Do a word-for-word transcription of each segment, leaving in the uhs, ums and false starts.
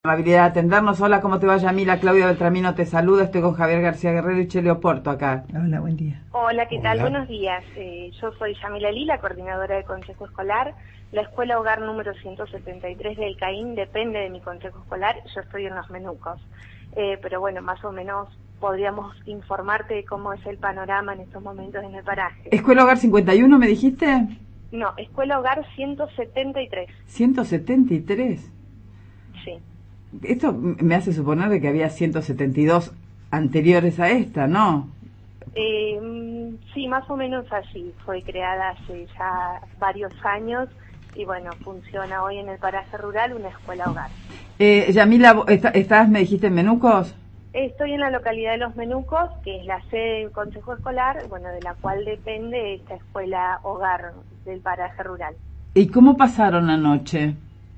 Amabilidad de atendernos. Hola, ¿cómo te va, Yamila? Claudia Beltramino te saluda. Estoy con Javier García Guerrero y Chele Oporto acá. Hola, buen día. Hola, ¿qué tal? Hola. Buenos días. Eh, yo soy Yamila Lila, coordinadora del Consejo Escolar. La Escuela Hogar número ciento setenta y tres del CAIN depende de mi Consejo Escolar. Yo estoy en Los Menucos. Eh, pero bueno, más o menos podríamos informarte de cómo es el panorama en estos momentos en el paraje. ¿Escuela Hogar cincuenta y uno me dijiste? No, Escuela Hogar ciento setenta y tres. ciento setenta y tres. Sí. Esto me hace suponer de que había ciento setenta y dos anteriores a esta, ¿no? Eh, sí, más o menos así. Fue creada hace ya varios años y bueno, funciona hoy en el paraje rural una escuela hogar. Eh, Yamila, ¿vos está- ¿estás, me dijiste, en Menucos? Estoy en la localidad de Los Menucos, que es la sede del Consejo Escolar, bueno, de la cual depende esta escuela hogar del paraje rural. ¿Y cómo pasaron anoche?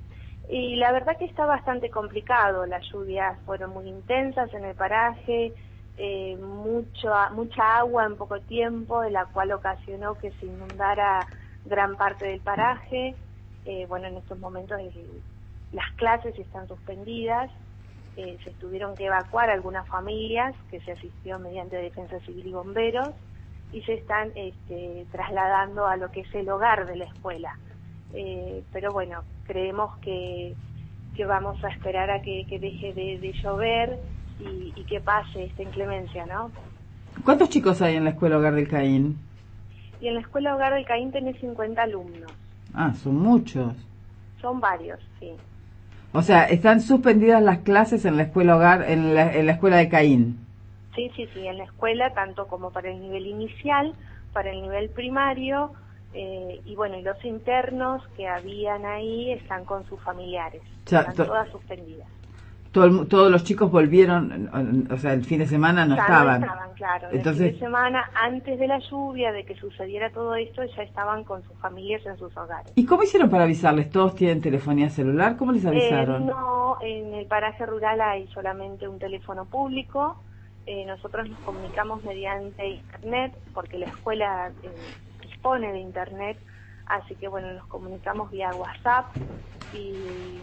Y la verdad que está bastante complicado, las lluvias fueron muy intensas en el paraje, eh, mucho, mucha agua en poco tiempo, de la cual ocasionó que se inundara gran parte del paraje. Eh, bueno, en estos momentos eh, las clases están suspendidas, eh, se tuvieron que evacuar algunas familias que se asistió mediante Defensa Civil y Bomberos y se están este, trasladando a lo que es el hogar de la escuela. Eh, pero bueno, creemos que, que vamos a esperar a que, que deje de, de llover y, y que pase esta inclemencia, ¿no? ¿Cuántos chicos hay en la Escuela Hogar del Caín? Y en la Escuela Hogar del Caín tenés cincuenta alumnos. Ah, son muchos. Son varios, sí. O sea, están suspendidas las clases en la Escuela Hogar, en la, en la Escuela de Caín. Sí, sí, sí, en la escuela, tanto como para el nivel inicial, para el nivel primario, eh, y bueno, y los internos que habían ahí están con sus familiares, O sea, están to- todas suspendidas. Todo el mu- todos los chicos volvieron, o sea, el fin de semana no Ya estaban. no estaban, claro. El Entonces, fin de semana, antes de la lluvia, de que sucediera todo esto, ya estaban con sus familias en sus hogares. ¿y cómo hicieron para avisarles? ¿Todos tienen telefonía celular? ¿Cómo les Eh, avisaron? no, en el paraje rural hay solamente un teléfono público. Eh, nosotros nos comunicamos mediante internet, porque la escuela eh, dispone de internet, así que bueno, nos comunicamos vía WhatsApp y,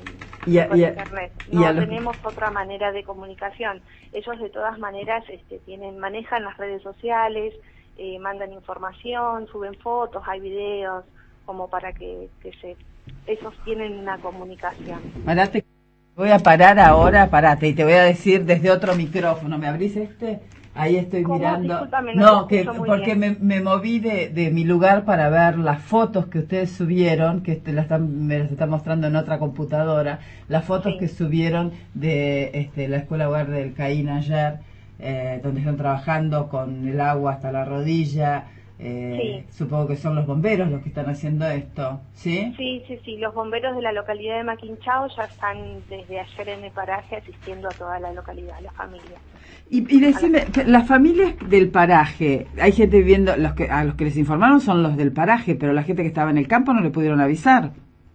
Y a- por y a- internet. y No a los- tenemos otra manera de comunicación. Ellos de todas maneras este, tienen manejan las redes sociales, eh, mandan información, suben fotos, hay videos, como para que, que se ellos tienen una comunicación. Parate, voy a parar ahora, parate, y te voy a decir desde otro micrófono. ¿Me abrís este? Ahí estoy ¿Cómo? mirando. Discúlpame, no No, te que escucho muy porque me, bien. me moví de, de mi lugar para ver las fotos que ustedes subieron, que este, las están, me las están mostrando en otra computadora, las fotos Sí. que subieron de este, la Escuela Hogar del Caín ayer, eh, donde están trabajando con el agua hasta la rodilla. Eh, Sí. Supongo que son los bomberos los que están haciendo esto, ¿sí? Sí, sí, sí, los bomberos de la localidad de Maquinchao ya están desde ayer en el paraje asistiendo a toda la localidad, las familias. Y, y decime, las familias del paraje, hay gente viviendo, los que, a los que les informaron son los del paraje, pero la gente que estaba en el campo no le pudieron avisar.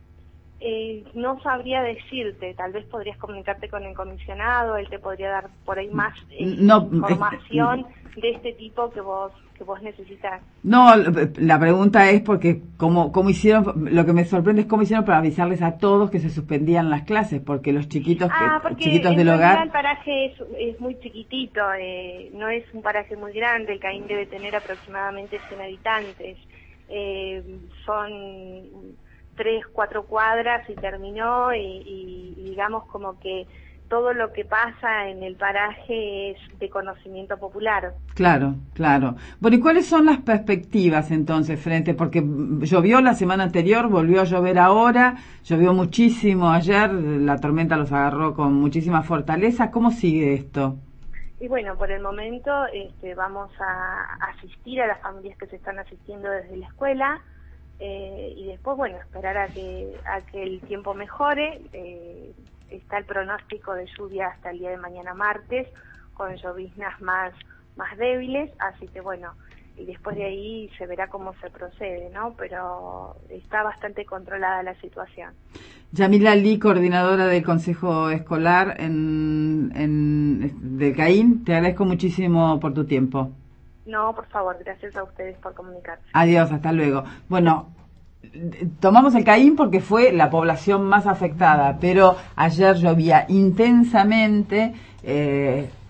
Eh, no sabría decirte, tal vez podrías comunicarte con el comisionado, él te podría dar por ahí más eh, No, información de este tipo que vos que vos necesitas. No, la pregunta es porque cómo, cómo hicieron, lo que me sorprende es cómo hicieron para avisarles a todos que se suspendían las clases, porque los chiquitos, Ah, que, porque chiquitos en del realidad hogar... el paraje es, es muy chiquitito, eh, no es un paraje muy grande, el Caín debe tener aproximadamente cien habitantes, eh, son tres, cuatro cuadras y terminó y, y, y digamos como que todo lo que pasa en el paraje es de conocimiento popular. Claro, claro. Bueno, ¿y cuáles son las perspectivas entonces frente? Porque llovió la semana anterior, volvió a llover ahora, llovió muchísimo ayer, la tormenta los agarró con muchísima fortaleza. ¿Cómo sigue esto? Y bueno, por el momento este, vamos a asistir a las familias que se están asistiendo desde la escuela eh, y después, bueno, esperar a que, a que el tiempo mejore. Eh, está el pronóstico de lluvia hasta el día de mañana martes, con lloviznas más, más débiles, así que bueno, y después de ahí se verá cómo se procede, ¿no? Pero está bastante controlada la situación. Yamila Lee, coordinadora del Consejo Escolar en, en, de Caín, te agradezco muchísimo por tu tiempo. No, por favor, gracias a ustedes por comunicarse. Adiós, hasta luego. Bueno, tomamos el Caín porque fue la población más afectada, pero ayer llovía intensamente, eh,